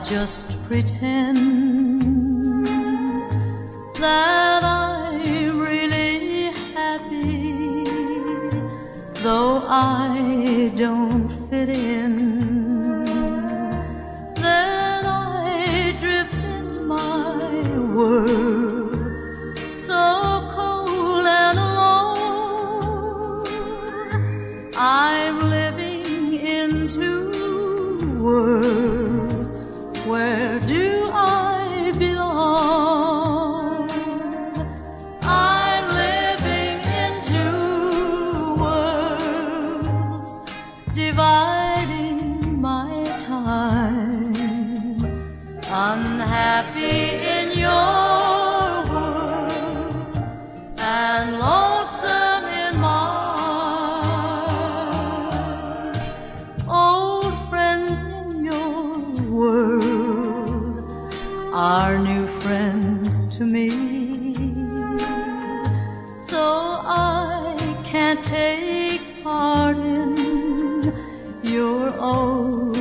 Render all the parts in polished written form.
just pretend that I'm really happy, though I don't fit in. Then I drift in my world, so cold and alone. I'm living in two worlds. Where do I belong? I'm living in two worlds, dividing my time. Unhappy in your world and lonesome in mine. Old friends in your world are new friends to me, so I can't take part in your old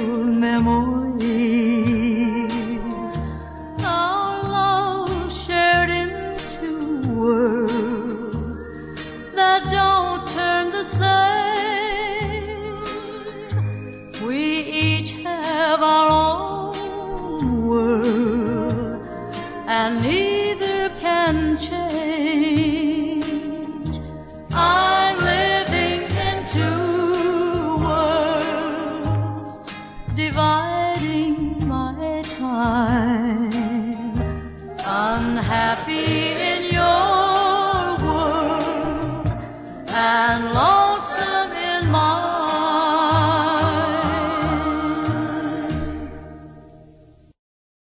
memories. Our love shared in two worlds that don't turn the same. We each have our own world, and neither can change. I'm living in two worlds, dividing my time. Unhappy in your world and lost